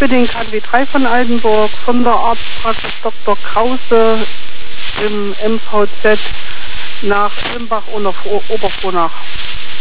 für den KW 3 von Altenburg von der Arztpraxis Dr. Krause im MVZ nach Limbach und auf Oberfrohnach.